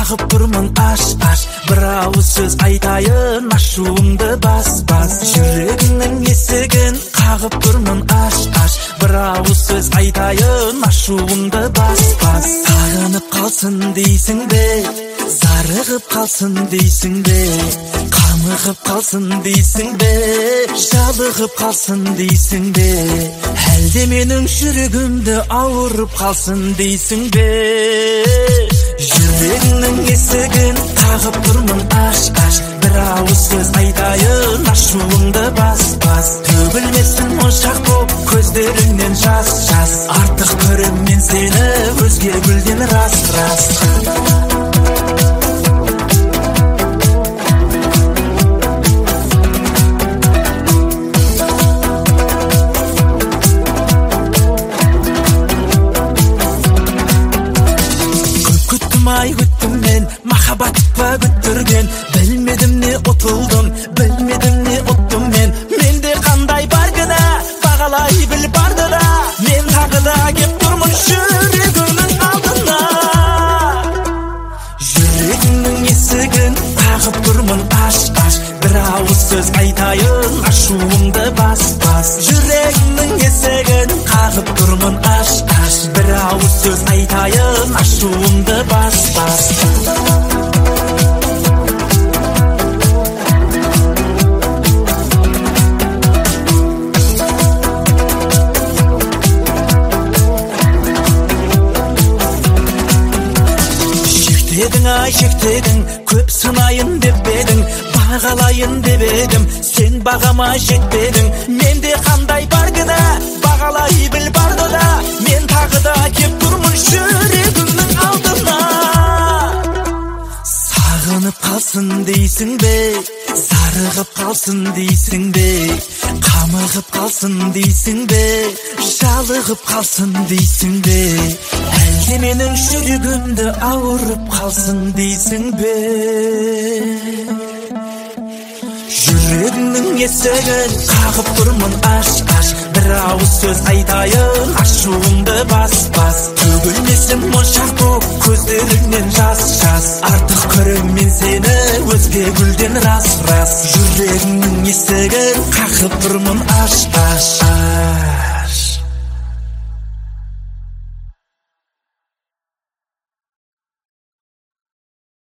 қағып тұрмын аш бір ауыз сөз айтайын ашуымды бас жүрегіңнің есігін қағып тұрмын аш бір ауыз сөз айтайын ашуымды бас сағынып қалсын дейсің бе зарығып қалсын дейсің бе қамығып қалсын дейсің бе жалығып қалсын дейсің бе әлде менің жүрегімді ауырып қалсын дейсің бе жүрегіңнің есігін қағып тұрмын аш бір ауыз сөз айтайын ашуымды бас төгілмесін моншақ боп көздеріңнен жас артық көрем мен сені өзге гүлден рас күттім мен махаббат па күттірген білмедім не ұтылдым білмедім не ұттым менде қандай бар кінә бағалай біл барды да мен тағы да кеп тұрмын жүрегімнің алдына жүрегімнің есігін қағып тұрмын аш бір ауыз сөз айтайын ашуымды бас жүрегімнің есігін қағып тұрмын аш бір ауыз сөз айтайын ашуымды бас шектедің көп сынайын деп едің бағалайын деп едім сен бағама жетпедің менде қандай бар кінә бағалай біл барды да мен тағы да кеп тұрмын жүрегімнің алдына сағынып қалсын дейсің бе зарығып қалсын дейсің бе қамығып қалсын дейсің бе жалығып қалсын дейсің бе әлде менің жүрегімді ауырып қалсын дейсің бе жүрегімнің есігін қағып тұрмын аш бір ауыз сөз айтайын ашуымды бас төгілмесін моншақ боп көздеріңнен жас артық көрем мен сені өзге гүлден рас жүрегімнің есігін қағып тұрмын аш